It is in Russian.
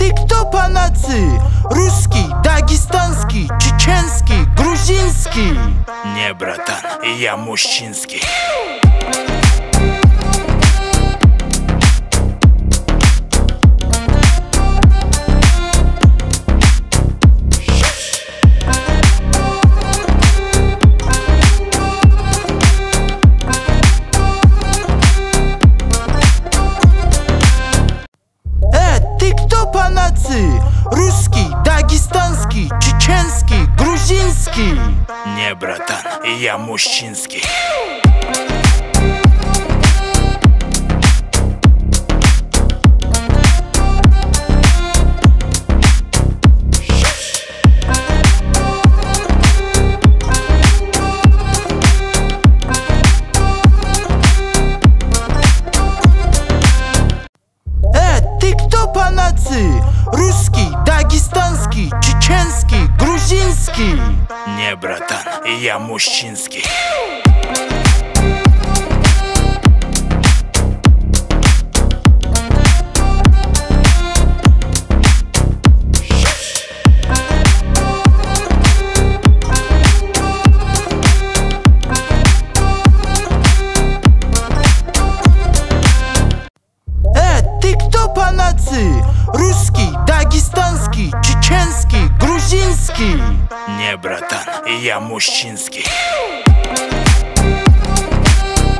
ты кто по нации? Русский, дагестанский, чеченский, грузинский? Не, братан, я мужчинский. Ты кто по нации? Русский, дагестанский, чеченский, грузинский? Не, братан, я мужчинский. Ты кто по нации? Русский, дагестанский, чеченский, грузинский? Не, братан, я мужчинский. Ты кто по нации? Русский, дагестанский, чеченский, грузинский? Не, братан, я мужчинский.